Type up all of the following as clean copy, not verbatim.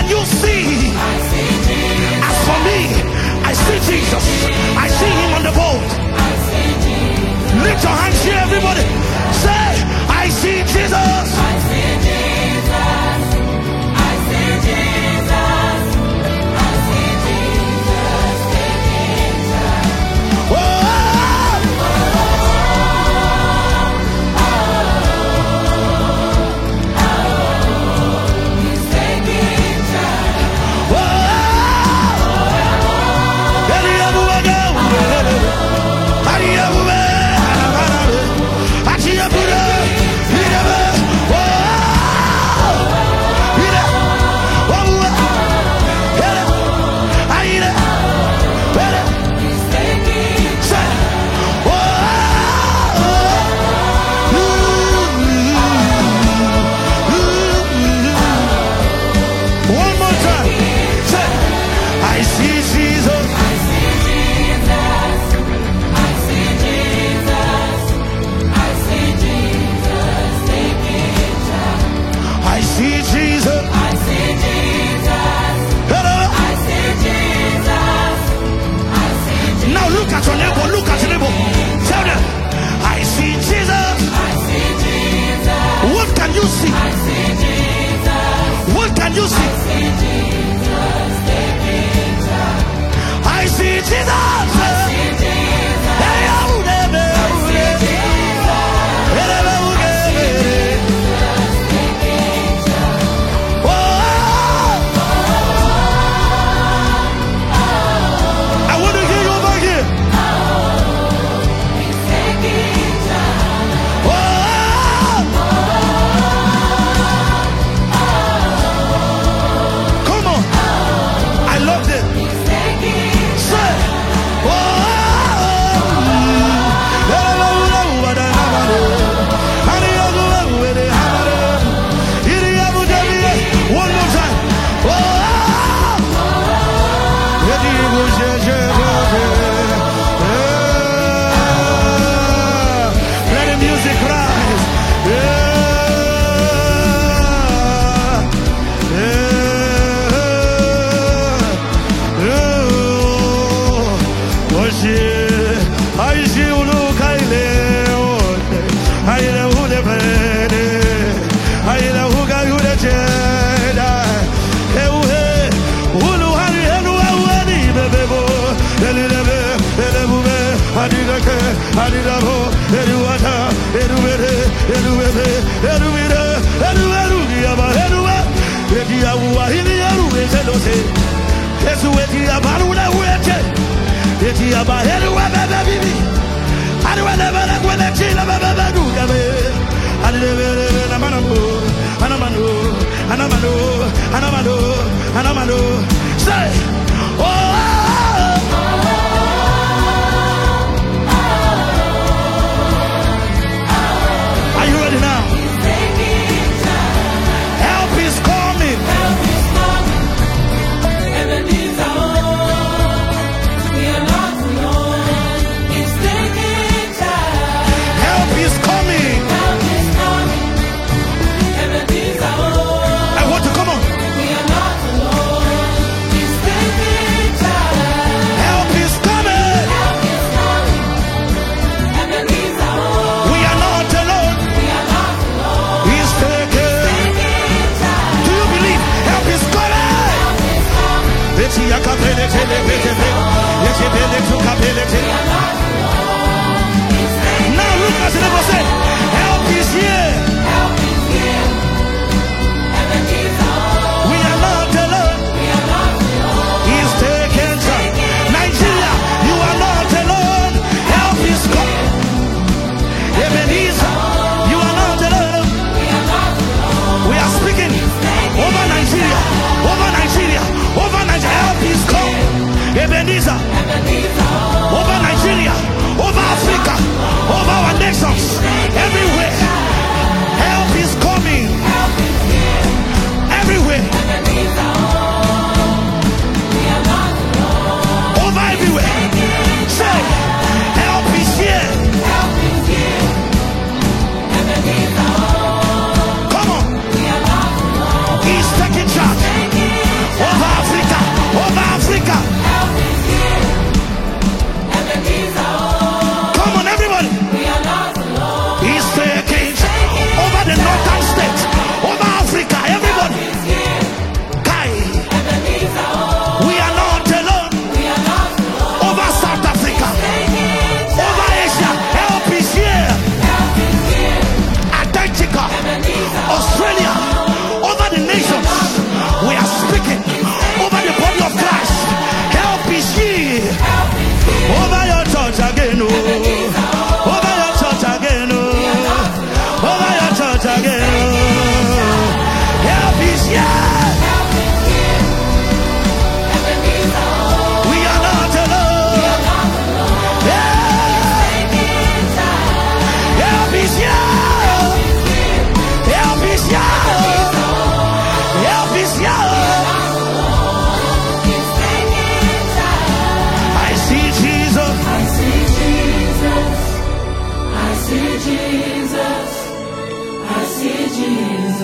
can you see? As for me, I see Jesus. I see him on the boat. Lift your hands here, everybody. Say, I see Jesus. I see Jesus. I see Jesus. I see Jesus taking charge. He's taking charge. One more time. Say, I see Jesus. I see Jesus. I see Jesus. I see Jesus taking charge. I see Jesus. I see Jesus. Hello. I see Jesus. I see Jesus. Now look at your neighbor. Look at your neighbor. Tell them, I see Jesus. I see Jesus. What can you see? I see Jesus. What can you see? I see Jesus taking charge. I see Jesus. I see Jesus. Hey, oh, baby, I oh, see baby. Jesus. Hey, oh, baby. Jesus taking charge. Oh, I want to hear you over here. He's taking charge. Oh, come on. I love it. He's taking Say, one more time. Let the music rise. Say, are you ready now? He's taking charge. Help is coming. Help is coming. Enemies are on. We are not alone. He's taking charge. Help is coming. Help is coming. Enemies are on. I want to come on. We are not alone. He's taking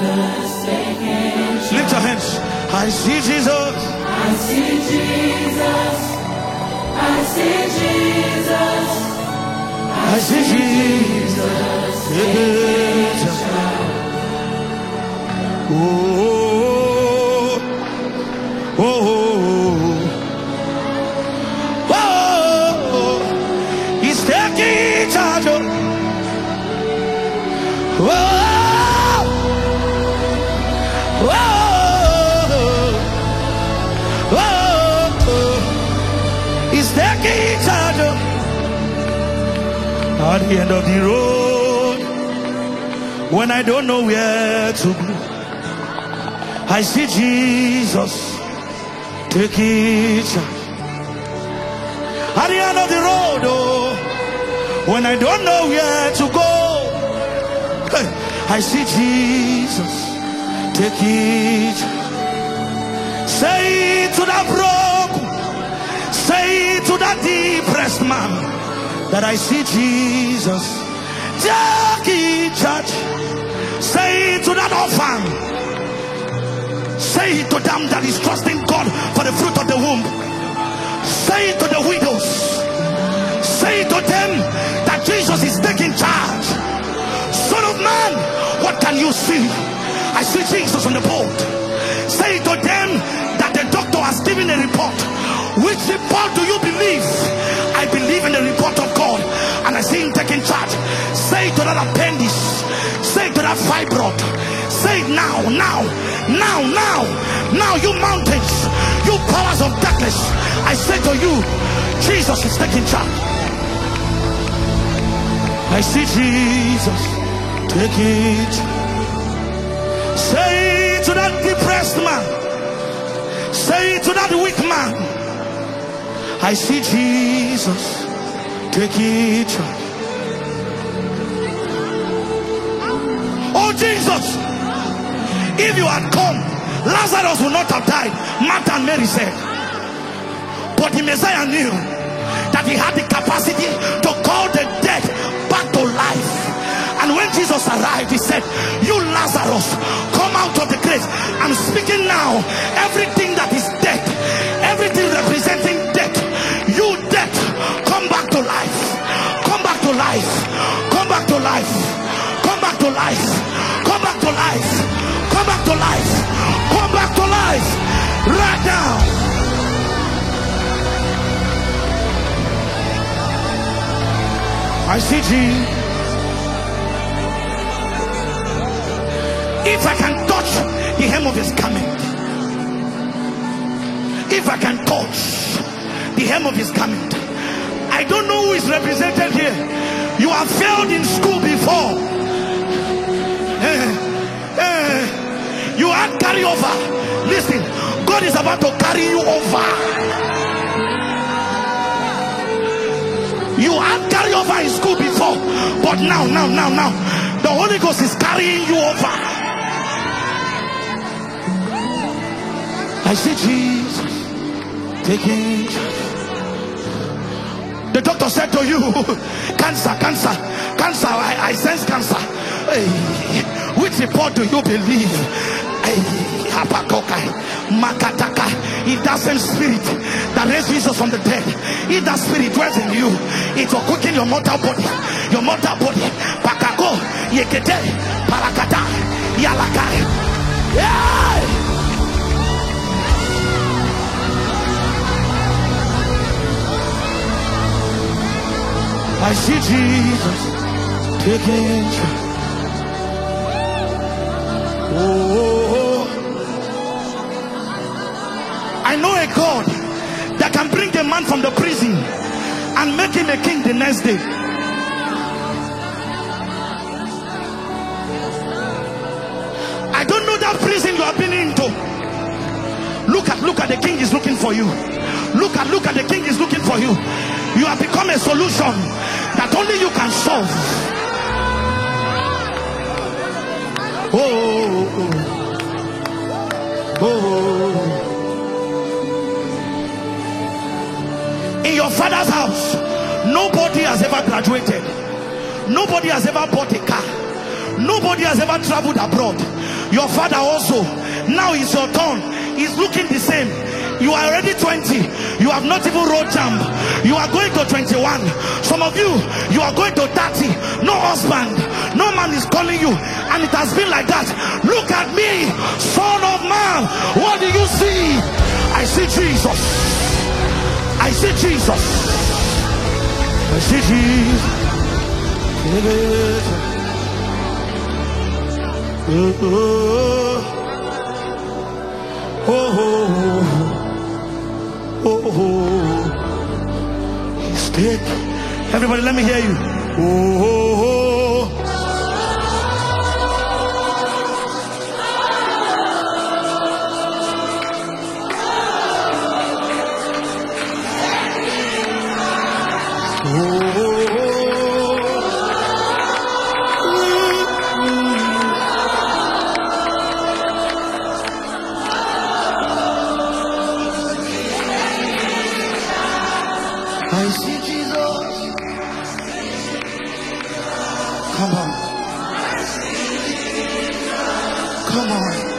Lift your hands. I see Jesus. I see Jesus. I see Jesus. I see Jesus. Jesus. Oh, oh, oh, oh. He's taking charge. Oh. At the end of the road, when I don't know where to go, I see Jesus taking charge. At the end of the road, oh, when I don't know where to go, hey, I see Jesus taking charge. Say to that broken, say to that depressed man, that I see Jesus taking charge. Say to that orphan, say to them that is trusting God for the fruit of the womb. Say to the widows, say to them that Jesus is taking charge. Son of man, what can you see? I see Jesus on the boat. Say to them that the doctor has given a report. Which report do you believe? I believe in the report of God, and I see him taking charge. Say to that appendix, say to that fibroid, say now, now, now, now, now, you mountains, you powers of darkness, I say to you, Jesus is taking charge. I see Jesus taking charge. Say to that depressed man, say to that weak man, I see Jesus taking charge. Oh Jesus, if you had come, Lazarus would not have died, Martha and Mary said. But the Messiah knew that he had the capacity to call the dead back to life. And when Jesus arrived, he said, you Lazarus, come out of the grave. I'm speaking now. Everything that is dead, everything representing death, you death, come back to life. Come back to life. Come back to life. Come back to life. Come back to life. Come back to life. Come back to life. Right now. I see Jesus. If I can touch the hem of his garment, if I can touch the hem of his garment, I don't know who is represented here. You have failed in school before. You had carry over. Listen, God is about to carry you over. You had carry over in school before, but now, the Holy Ghost is carrying you over. I see Jesus taking charge. The doctor said to you, cancer, I sense cancer. Hey, which report do you believe? If that same spirit that raised Jesus from the dead, if that spirit dwells in you, it will quicken your mortal body. Your mortal body. Pakago, yekete, parakata, yalakai. Yeah! I see Jesus taking charge. Oh, I know a God that can bring a man from the prison and make him a king the next day. I don't know that prison you have been into. Look at the king is looking for you. Look at the king is looking for you. You have become a solution that only you can solve. In your father's house, nobody has ever graduated. Nobody has ever bought a car. Nobody has ever traveled abroad. Your father also. Now it's your turn. He's looking the same. You are already 20. You have not even road jump. You are going to 21. Some of you, you are going to 30. No husband. No man is calling you. And it has been like that. Look at me, son of man. What do you see? I see Jesus. I see Jesus. I see Jesus. He's big. Everybody, let me hear you. I see Jesus. Come on. Come on.